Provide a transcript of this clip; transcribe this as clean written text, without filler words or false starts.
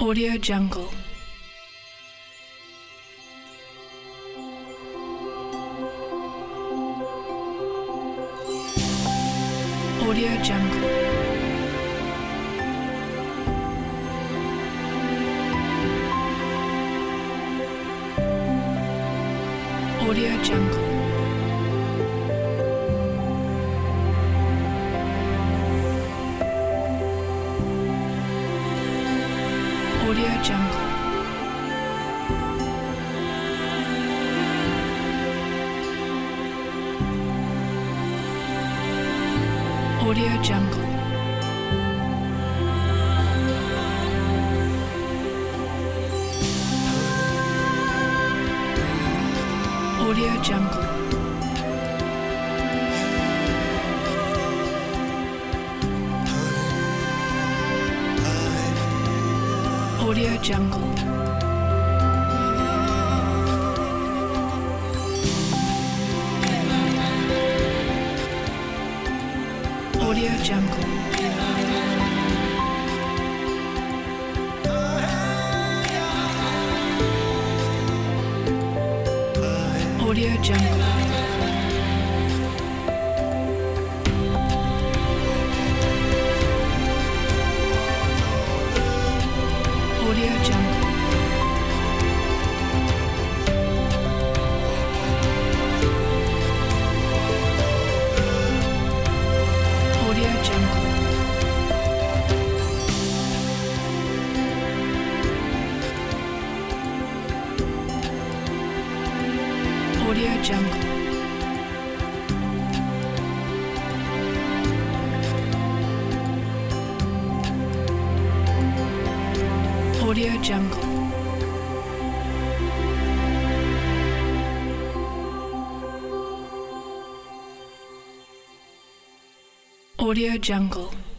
Audio Jungle. Audio Jungle. Audio Jungle. Audio Jungle. Audio Jungle. Audio Jungle. Audio Jungle. Audio Jungle. Audio Jungle. Audio Jungle. Audio Jungle. Audio Jungle. Audio Jungle. Audio Jungle.